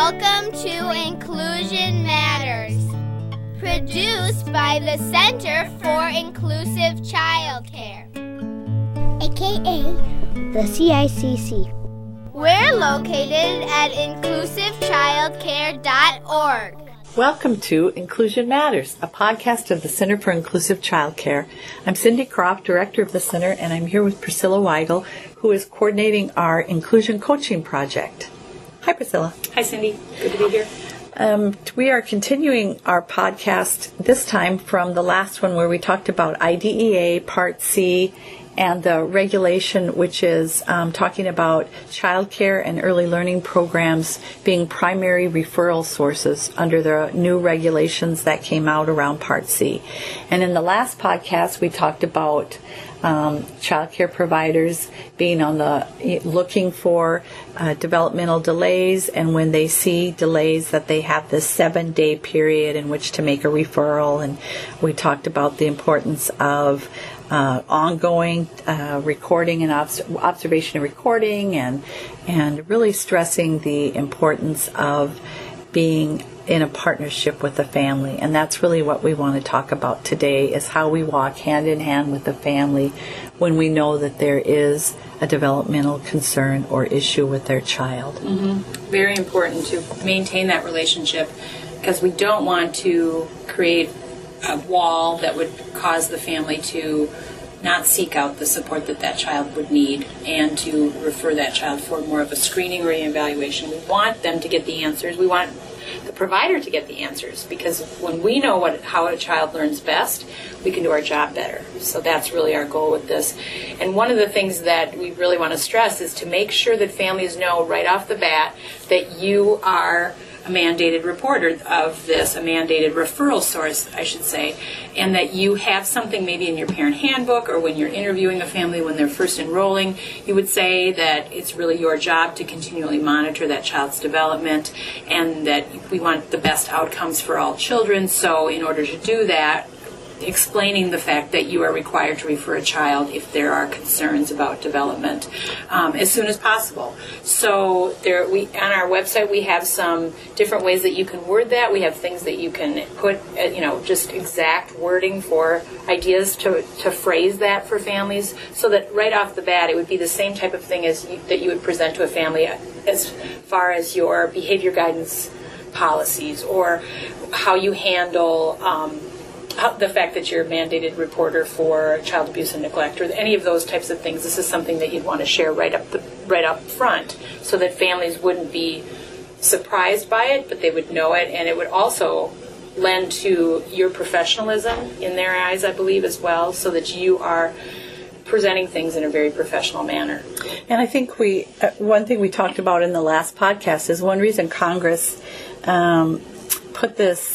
Welcome to Inclusion Matters, produced by the Center for Inclusive Childcare, aka the CICC. We're located at inclusivechildcare.org. Welcome to Inclusion Matters, a podcast of the Center for Inclusive Childcare. I'm Cindy Croft, Director of the Center, and I'm here with Priscilla Weigel, who is coordinating our Inclusion Coaching Project. Hi, Priscilla. Hi, Cindy. Good to be here. We are continuing our podcast this time from the last one where we talked about IDEA Part C and the regulation, which is talking about childcare and early learning programs being primary referral sources under the new regulations that came out around Part C. And in the last podcast, we talked about childcare providers being on the looking for developmental delays, and when they see delays that they have this 7-day period in which to make a referral. And we talked about the importance of ongoing recording and observation and recording, and really stressing the importance of being in a partnership with the family. And that's really what we want to talk about today, is how we walk hand in hand with the family when we know that there is a developmental concern or issue with their child. Mm-hmm. Very important to maintain that relationship, because we don't want to create a wall that would cause the family to not seek out the support that child would need and to refer that child for more of a screening or an evaluation. We want them to get the answers. We want the provider to get the answers, because when we know how a child learns best, we can do our job better. So that's really our goal with this. And one of the things that we really want to stress is to make sure that families know right off the bat that you are a mandated reporter of this, a mandated referral source, I should say, and that you have something maybe in your parent handbook or when you're interviewing a family when they're first enrolling, you would say that it's really your job to continually monitor that child's development and that we want the best outcomes for all children. So in order to do that, explaining the fact that you are required to refer a child if there are concerns about development as soon as possible. So on our website we have some different ways that you can word that. We have things that you can put, just exact wording for ideas to phrase that for families, so that right off the bat it would be the same type of thing that you would present to a family as far as your behavior guidance policies or how you handle the fact that you're a mandated reporter for child abuse and neglect, or any of those types of things. This is something that you'd want to share right up front, so that families wouldn't be surprised by it, but they would know it, and it would also lend to your professionalism in their eyes, I believe, as well, so that you are presenting things in a very professional manner. And I think one thing we talked about in the last podcast is one reason Congress put this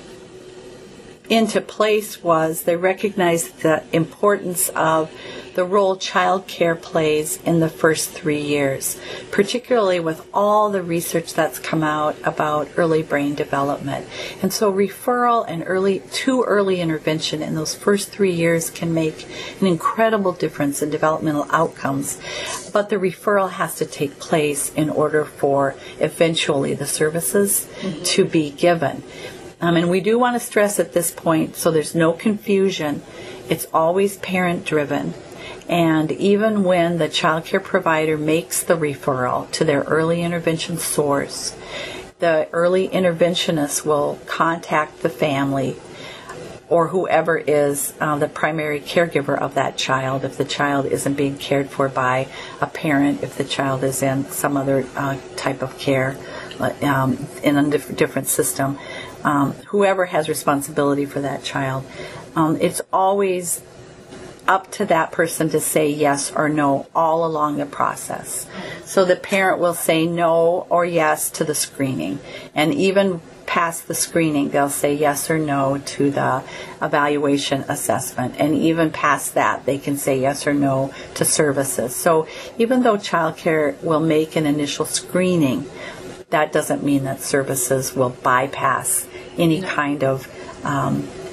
into place was they recognized the importance of the role child care plays in the first 3 years, particularly with all the research that's come out about early brain development. And so referral and early intervention in those first 3 years can make an incredible difference in developmental outcomes. But the referral has to take place in order for eventually the services to be given. And we do want to stress at this point, so there's no confusion, it's always parent-driven. And even when the child care provider makes the referral to their early intervention source, the early interventionist will contact the family or whoever is the primary caregiver of that child, if the child isn't being cared for by a parent, if the child is in some other type of care in a different system. Whoever has responsibility for that child, it's always up to that person to say yes or no all along the process. So the parent will say no or yes to the screening, and even past the screening they'll say yes or no to the evaluation assessment, and even past that they can say yes or no to services. So even though child care will make an initial screening, that doesn't mean that services will bypass any kind of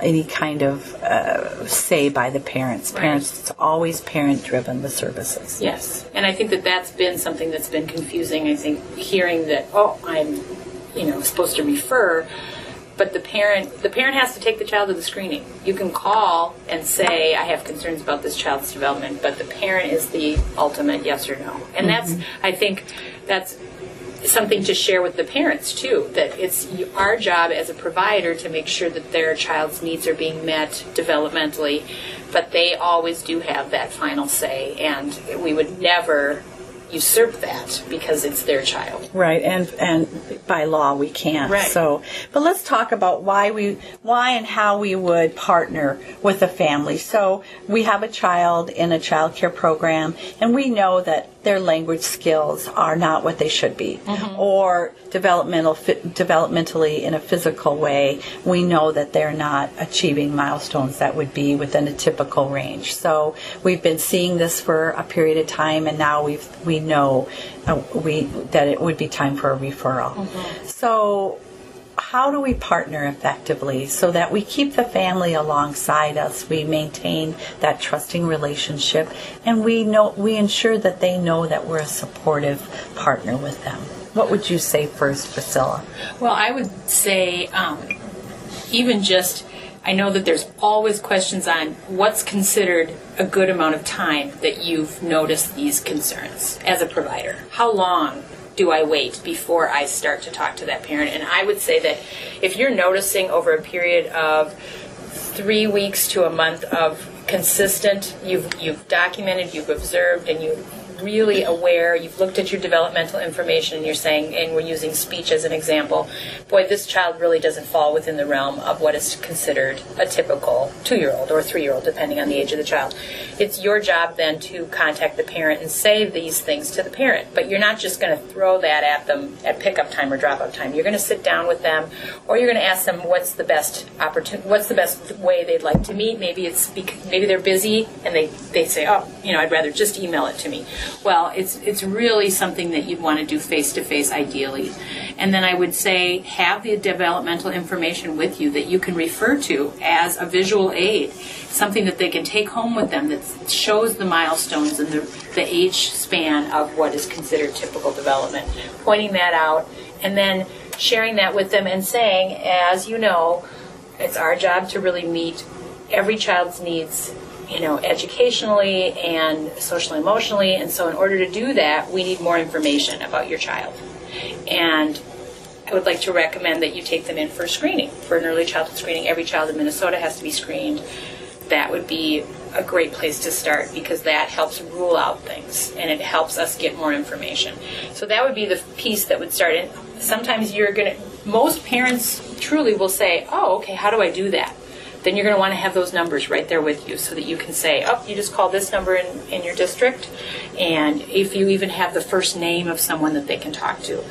any kind of say by the parents. Right. Parents, it's always parent-driven, the services. Yes, and I think that that's been something that's been confusing. I think hearing that, I'm, supposed to refer, but the parent has to take the child to the screening. You can call and say, I have concerns about this child's development, but the parent is the ultimate yes or no. And I think that's something to share with the parents too, that it's our job as a provider to make sure that their child's needs are being met developmentally, but they always do have that final say, and we would never usurp that because it's their child. Right, and by law we can't. Right. So, but let's talk about why and how we would partner with a family. So we have a child in a child care program, and we know that their language skills are not what they should be, or developmentally in a physical way, we know that they're not achieving milestones that would be within a typical range. So we've been seeing this for a period of time, and now we know that it would be time for a referral. So how do we partner effectively so that we keep the family alongside us, we maintain that trusting relationship, and we ensure that they know that we're a supportive partner with them? What would you say first, Priscilla? Well, I would say I know that there's always questions on what's considered a good amount of time that you've noticed these concerns as a provider. How long do I wait before I start to talk to that parent? And I would say that if you're noticing over a period of 3 weeks to a month of consistent, you've documented, you've observed, and you're really aware, you've looked at your developmental information, and you're saying, and we're using speech as an example, boy, this child really doesn't fall within the realm of what is considered a typical 2-year-old or 3-year-old, depending on the age of the child. It's your job then to contact the parent and say these things to the parent, but you're not just going to throw that at them at pickup time or drop-out time. You're going to sit down with them, or you're going to ask them what's the best way they'd like to meet. Maybe they're busy and they say, I'd rather just email it to me. Well, it's really something that you'd want to do face-to-face ideally. And then I would say have the developmental information with you that you can refer to as a visual aid, something that they can take home with them that shows the milestones and the age span of what is considered typical development, pointing that out, and then sharing that with them and saying, as you know, it's our job to really meet every child's needs, educationally and socially, emotionally, and so in order to do that, we need more information about your child. And I would like to recommend that you take them in for screening, for an early childhood screening. Every child in Minnesota has to be screened. That would be a great place to start because that helps rule out things and it helps us get more information. So that would be the piece that would start. And sometimes most parents truly will say, okay, how do I do that? Then you're going to want to have those numbers right there with you so that you can say, you just call this number in your district, and if you even have the first name of someone that they can talk to.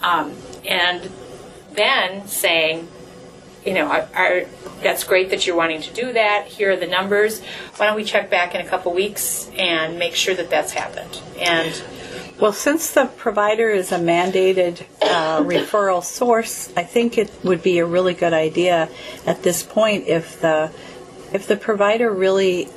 And then saying, that's great that you're wanting to do that. Here are the numbers. Why don't we check back in a couple weeks and make sure that that's happened? And well, since the provider is a mandated referral source, I think it would be a really good idea at this point if the provider really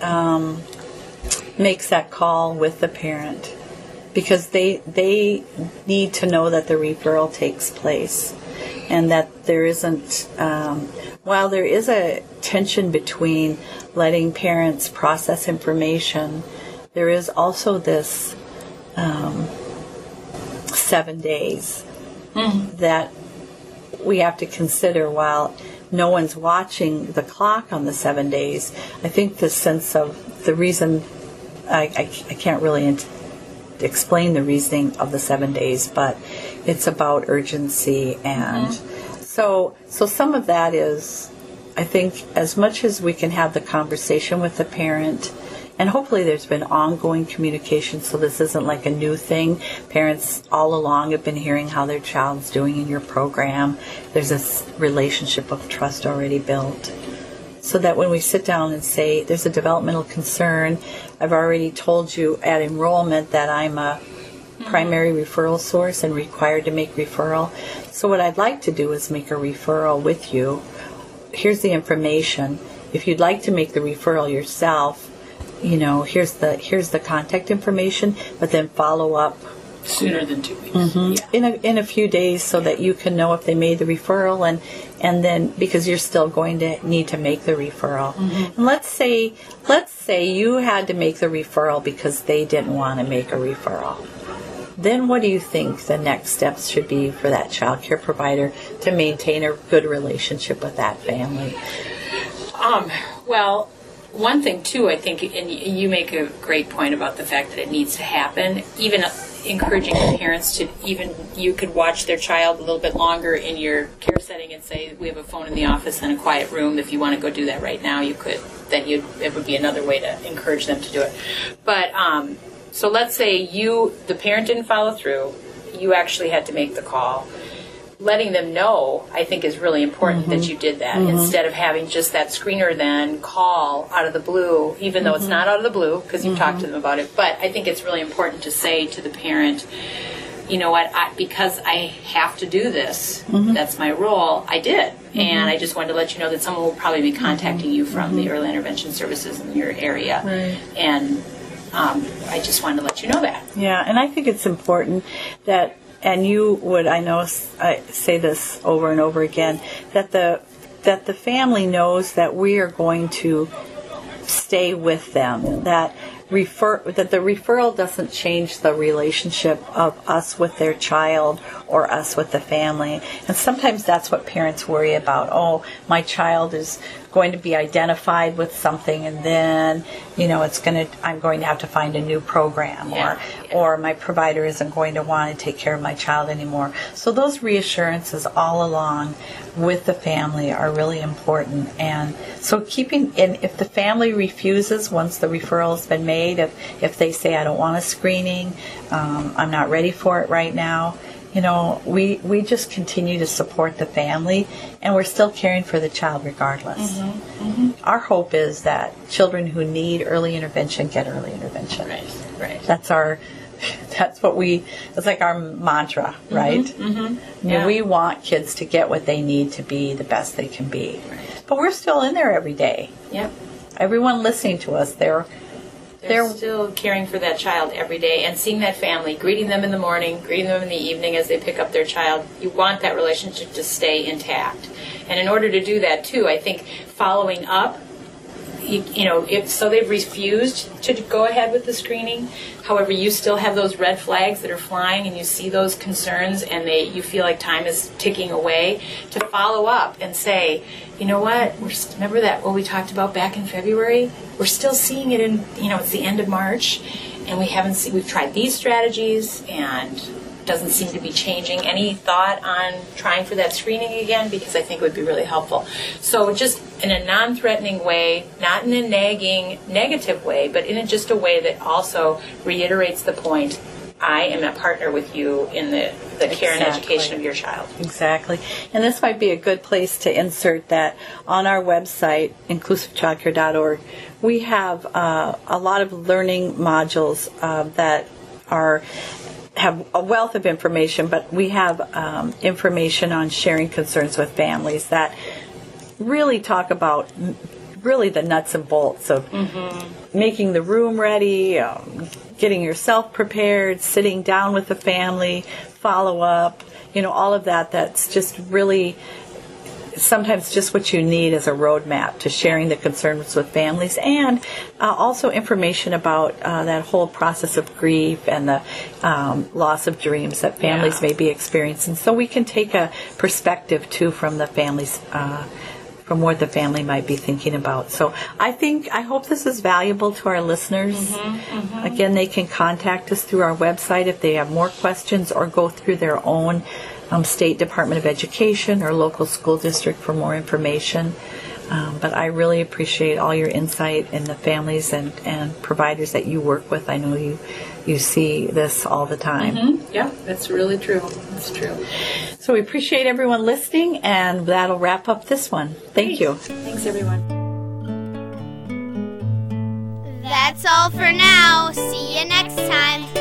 makes that call with the parent, because they need to know that the referral takes place and that there isn't, while there is a tension between letting parents process information, there is also this 7 days that we have to consider while no one's watching the clock on the 7 days. I think the sense of the reason, I can't really explain the reasoning of the 7 days, but it's about urgency. And so some of that is, I think, as much as we can have the conversation with the parent, and hopefully there's been ongoing communication, so this isn't like a new thing. Parents all along have been hearing how their child's doing in your program. There's this relationship of trust already built. So that when we sit down and say, there's a developmental concern, I've already told you at enrollment that I'm a primary referral source and required to make referral. So what I'd like to do is make a referral with you. Here's the information. if you'd like to make the referral yourself, here's the contact information, but then follow up sooner than 2 weeks. Yeah. in a few days, so that you can know if they made the referral, and then, because you're still going to need to make the referral. And let's say you had to make the referral because they didn't want to make a referral. Then what do you think the next steps should be for that child care provider to maintain a good relationship with that family? Well, one thing too, I think, and you make a great point about the fact that it needs to happen, even encouraging the parents to, even you could watch their child a little bit longer in your care setting and say, we have a phone in the office and a quiet room. If you want to go do that right now, you could. Then it would be another way to encourage them to do it. But so let's say the parent didn't follow through. You actually had to make the call. Letting them know, I think, is really important that you did that, instead of having just that screener then call out of the blue, even though it's not out of the blue, because you've talked to them about it. But I think it's really important to say to the parent, you know what, because I have to do this, that's my role, I did. And I just wanted to let you know that someone will probably be contacting you from the early intervention services in your area. Right. And I just wanted to let you know that. Yeah, and I think it's important that, and you would, I know, I say this over and over again, that the family knows that we are going to stay with them, that the referral doesn't change the relationship of us with their child or us with the family. And sometimes that's what parents worry about. Oh, my child is going to be identified with something, and then I'm going to have to find a new program, or my provider isn't going to want to take care of my child anymore. So those reassurances all along with the family are really important. And so if the family refuses once the referral has been made, if they say, I don't want a screening, I'm not ready for it right now, we just continue to support the family, and we're still caring for the child regardless. Our hope is that children who need early intervention get early intervention. Right. That's like our mantra, right? We want kids to get what they need to be the best they can be. Right. But we're still in there every day. Yep. Everyone listening to us, they're still caring for that child every day and seeing that family, greeting them in the morning, greeting them in the evening as they pick up their child. You want that relationship to stay intact. And in order to do that, too, I think following up, if they've refused to go ahead with the screening, however, you still have those red flags that are flying and you see those concerns and you feel like time is ticking away, to follow up and say, you know what, remember that what we talked about back in February? We're still seeing it in, it's the end of March, and we've tried these strategies and it doesn't seem to be changing. Any thought on trying for that screening again? Because I think it would be really helpful. So just in a non-threatening way, not in a nagging, negative way, but in just a way that also reiterates the point, I am a partner with you in the care and education of your child. Exactly. And this might be a good place to insert that on our website, inclusivechildcare.org, we have a lot of learning modules that have a wealth of information, but we have information on sharing concerns with families that really talk about the nuts and bolts of making the room ready, getting yourself prepared, sitting down with the family, follow up, all of that. That's just really sometimes just what you need as a roadmap to sharing the concerns with families, and also information about that whole process of grief and the loss of dreams that families may be experiencing. So we can take a perspective, too, from the families, from what the family might be thinking about. So I hope this is valuable to our listeners. Again, they can contact us through our website if they have more questions, or go through their own State Department of Education or local school district for more information. But I really appreciate all your insight in the families and providers that you work with. I know you see this all the time. Yeah, that's really true. That's true. So we appreciate everyone listening, and that'll wrap up this one. Thank you. Thanks, everyone. That's all for now. See you next time.